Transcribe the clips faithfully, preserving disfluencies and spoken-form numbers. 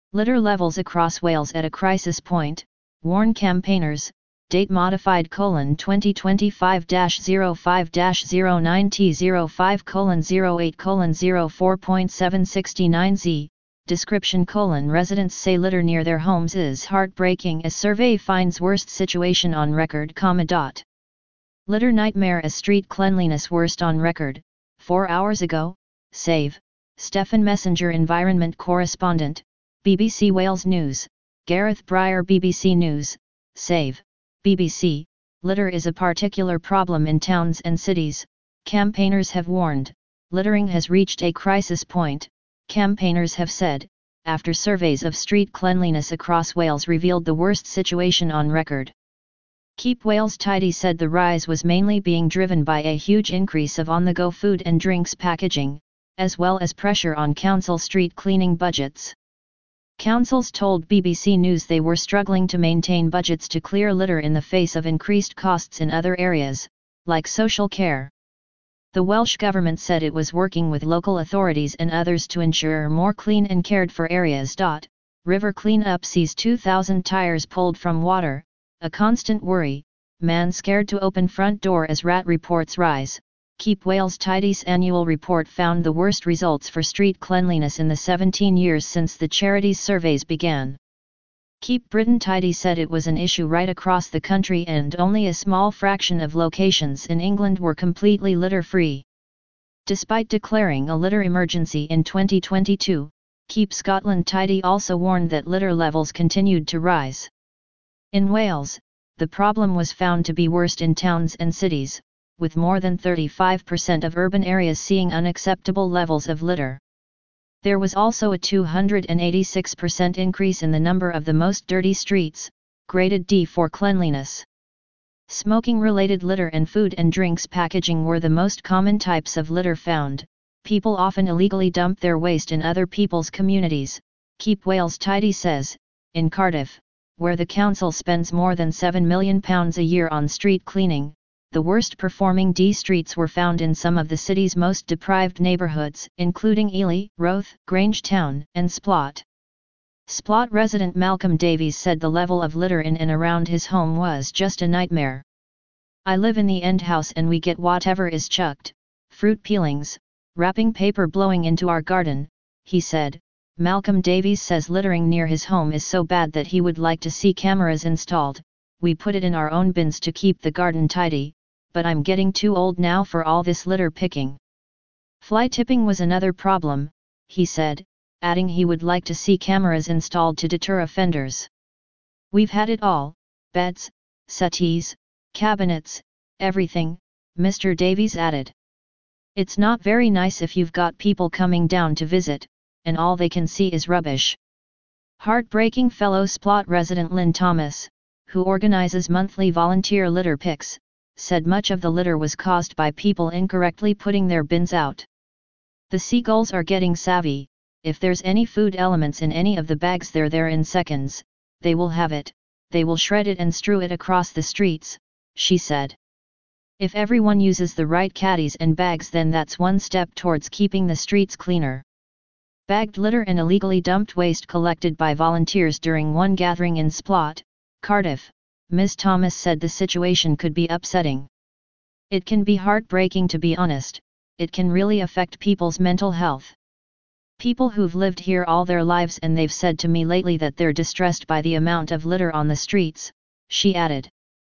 Litter levels across Wales at a crisis point, warn campaigners. Date modified colon twenty twenty-five dash zero five dash zero nine T zero five colon zero eight colon zero four point seven six nine Z. Description colon residents say litter near their homes is heartbreaking as survey finds worst situation on record, comma dot. Litter nightmare as street cleanliness worst on record, four hours ago. Save, Stefan Messenger environment correspondent, B B C Wales News, Gareth Breyer B B C News. Save, B B C, litter is a particular problem in towns and cities, campaigners have warned. Littering has reached a crisis point, campaigners have said, after surveys of street cleanliness across Wales revealed the worst situation on record. Keep Wales Tidy said the rise was mainly being driven by a huge increase of on-the-go food and drinks packaging, as well as pressure on council street cleaning budgets. Councils told B B C News they were struggling to maintain budgets to clear litter in the face of increased costs in other areas, like social care. The Welsh Government said it was working with local authorities and others to ensure more clean and cared for areas. River clean-up sees two thousand tyres pulled from water, a constant worry, man scared to open front door as rat reports rise. Keep Wales Tidy's annual report found the worst results for street cleanliness in the seventeen years since the charity's surveys began. Keep Britain Tidy said it was an issue right across the country and only a small fraction of locations in England were completely litter-free. Despite declaring a litter emergency in twenty twenty-two, Keep Scotland Tidy also warned that litter levels continued to rise. In Wales, the problem was found to be worst in towns and cities, with more than thirty-five percent of urban areas seeing unacceptable levels of litter. There was also a two hundred eighty-six percent increase in the number of the most dirty streets, graded D for cleanliness. Smoking-related litter and food and drinks packaging were the most common types of litter found. People often illegally dump their waste in other people's communities, Keep Wales Tidy says. In Cardiff, where the council spends more than seven million pounds a year on street cleaning, the worst-performing D streets were found in some of the city's most deprived neighbourhoods, including Ely, Roath, Grange Town, and Splot. Splot resident Malcolm Davies said the level of litter in and around his home was just a nightmare. I live in the end house and we get whatever is chucked, fruit peelings, wrapping paper blowing into our garden, he said. Malcolm Davies says littering near his home is so bad that he would like to see cameras installed. We put it in our own bins to keep the garden tidy, but I'm getting too old now for all this litter picking. Fly tipping was another problem, he said, adding he would like to see cameras installed to deter offenders. We've had it all, beds, settees, cabinets, everything, Mister Davies added. It's not very nice if you've got people coming down to visit, and all they can see is rubbish. Heartbreaking fellow Splot resident Lynn Thomas, who organizes monthly volunteer litter picks, said much of the litter was caused by people incorrectly putting their bins out. The seagulls are getting savvy. If there's any food elements in any of the bags they're there in seconds, they will have it, they will shred it and strew it across the streets, she said. If everyone uses the right caddies and bags, then that's one step towards keeping the streets cleaner. Bagged litter and illegally dumped waste collected by volunteers during one gathering in Splot, Cardiff, Miz Thomas said the situation could be upsetting. It can be heartbreaking, to be honest. It can really affect people's mental health. People who've lived here all their lives, and they've said to me lately that they're distressed by the amount of litter on the streets, she added.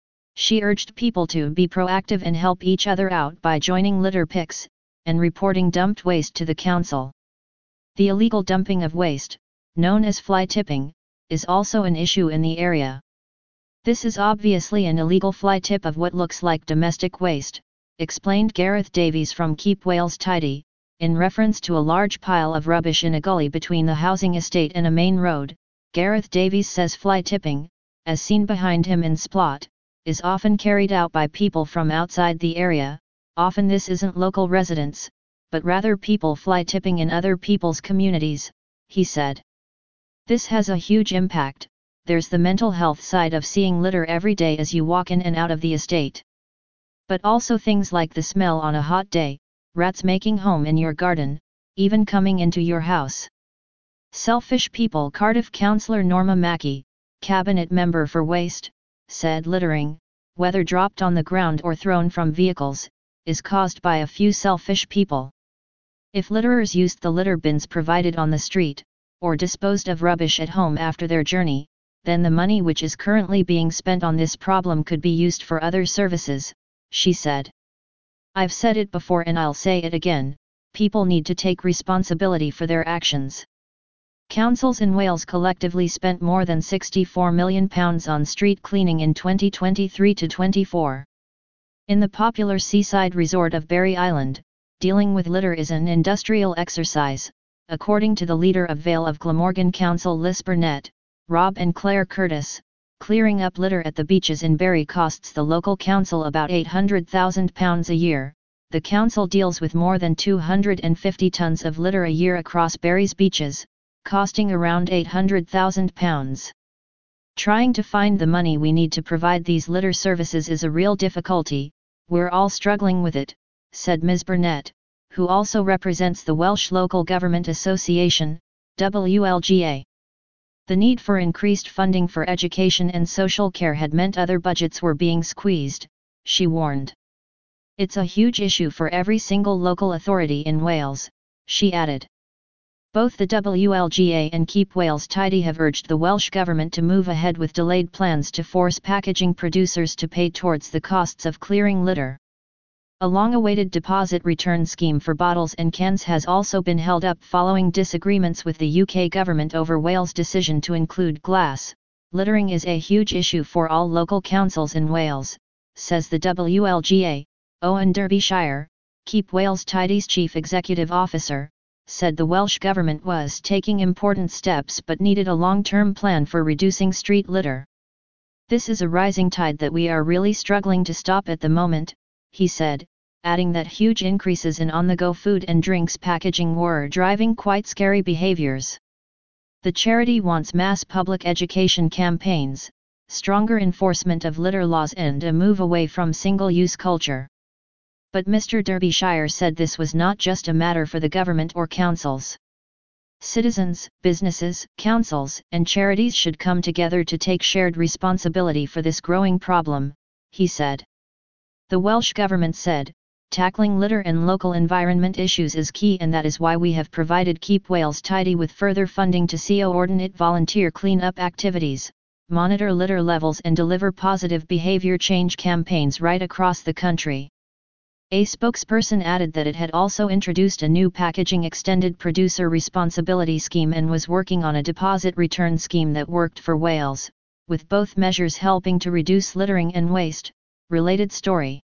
She urged people to be proactive and help each other out by joining litter picks, and reporting dumped waste to the council. The illegal dumping of waste, known as fly tipping, is also an issue in the area. This is obviously an illegal fly tip of what looks like domestic waste, explained Gareth Davies from Keep Wales Tidy, in reference to a large pile of rubbish in a gully between the housing estate and a main road. Gareth Davies says fly tipping, as seen behind him in Splot, is often carried out by people from outside the area. Often this isn't local residents, but rather people fly tipping in other people's communities, he said. This has a huge impact. There's the mental health side of seeing litter every day as you walk in and out of the estate. But also things like the smell on a hot day, rats making home in your garden, even coming into your house. Selfish people. Cardiff councillor Norma Mackey, cabinet member for Waste, said littering, whether dropped on the ground or thrown from vehicles, is caused by a few selfish people. If litterers used the litter bins provided on the street, or disposed of rubbish at home after their journey, then the money which is currently being spent on this problem could be used for other services, she said. I've said it before and I'll say it again, people need to take responsibility for their actions. Councils in Wales collectively spent more than sixty-four million pounds on street cleaning in twenty twenty-three to twenty-four. In the popular seaside resort of Berry Island, dealing with litter is an industrial exercise, according to the leader of Vale of Glamorgan Council Liz Burnett, Rob and Claire Curtis. Clearing up litter at the beaches in Berry costs the local council about eight hundred thousand pounds a year. The council deals with more than two hundred fifty tons of litter a year across Berry's beaches, costing around eight hundred thousand pounds. Trying to find the money we need to provide these litter services is a real difficulty, we're all struggling with it, said Miz Burnett, who also represents the Welsh Local Government Association, W L G A. The need for increased funding for education and social care had meant other budgets were being squeezed, she warned. It's a huge issue for every single local authority in Wales, she added. Both the W L G A and Keep Wales Tidy have urged the Welsh Government to move ahead with delayed plans to force packaging producers to pay towards the costs of clearing litter. A long-awaited deposit return scheme for bottles and cans has also been held up following disagreements with the U K government over Wales' decision to include glass. Littering is a huge issue for all local councils in Wales, says the W L G A. Owen Derbyshire, Keep Wales Tidy's chief executive officer, said the Welsh Government was taking important steps but needed a long-term plan for reducing street litter. This is a rising tide that we are really struggling to stop at the moment, he said, adding that huge increases in on-the-go food and drinks packaging were driving quite scary behaviors. The charity wants mass public education campaigns, stronger enforcement of litter laws and a move away from single-use culture. But Mister Derbyshire said this was not just a matter for the government or councils. Citizens, businesses, councils, and charities should come together to take shared responsibility for this growing problem, he said. The Welsh Government said, tackling litter and local environment issues is key and that is why we have provided Keep Wales Tidy with further funding to coordinate volunteer clean-up activities, monitor litter levels and deliver positive behaviour change campaigns right across the country. A spokesperson added that it had also introduced a new packaging extended producer responsibility scheme and was working on a deposit return scheme that worked for Wales, with both measures helping to reduce littering and waste. Related story.